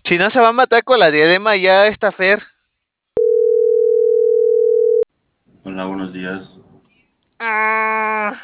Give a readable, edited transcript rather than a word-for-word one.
Si no se va a matar con la diadema ya está Fer. Hola, buenos días. Ah.